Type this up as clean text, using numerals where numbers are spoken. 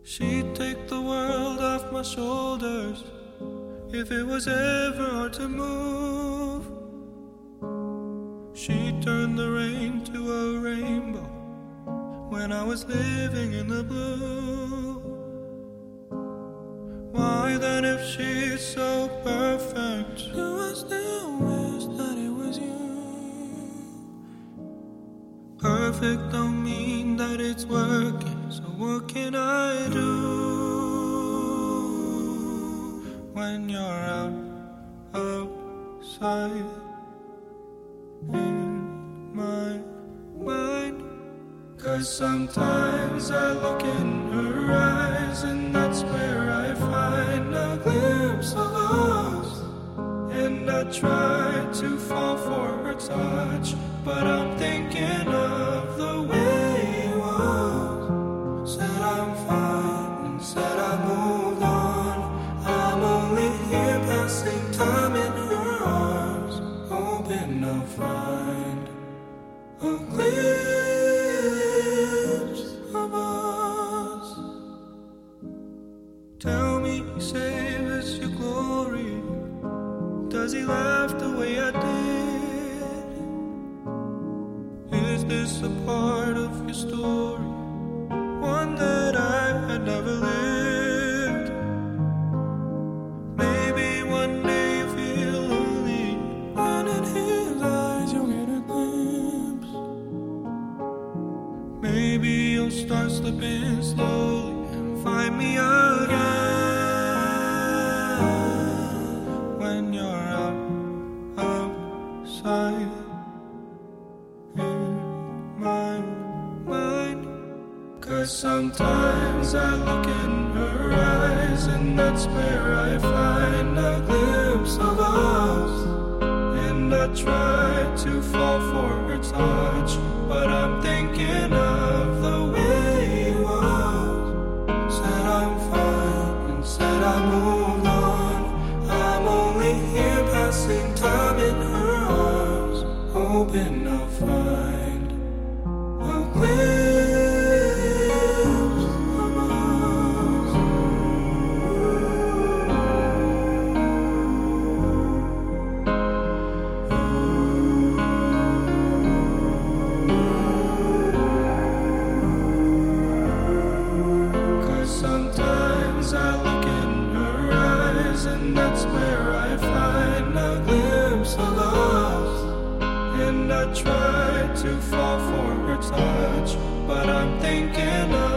She'd take the world off my shoulders if it was ever hard to move. She'd turn the rain to a rainbow when I was living in the blue. Why then, if she's so perfect, do I still wish that it was you? Perfect don't mean that it's working, so what can I do when you're outside in my mind? 'Cause sometimes I look in her eyes, and that's where I find a glimpse of us. And I try to fall for her touch, but I'm thinking of the way you was. Said I'm fine and said I moved on. I'm only here passing time in her arms, hoping I'll find a glimpse of us. Tell me, save us your glory. Does he laugh the way I did? Is this a part of your story, one that I had never lived? Maybe one day you feel lonely, and in his eyes you'll get a glimpse. Maybe you'll start slipping slowly and find me again when you're outside in my mind. 'Cause sometimes I look in her eyes, and that's where I find a glimpse of us. And I try to fall for her touch, but I'm thinking of the way you was. Said I'm fine and said I moved on. I'm only here passing time in her arms, hoping I'll find a glimpse of us. 'Cause sometimes I look in her eyes, and that's where I find a glimpse of us. And I try to fall for her touch, but I'm thinking of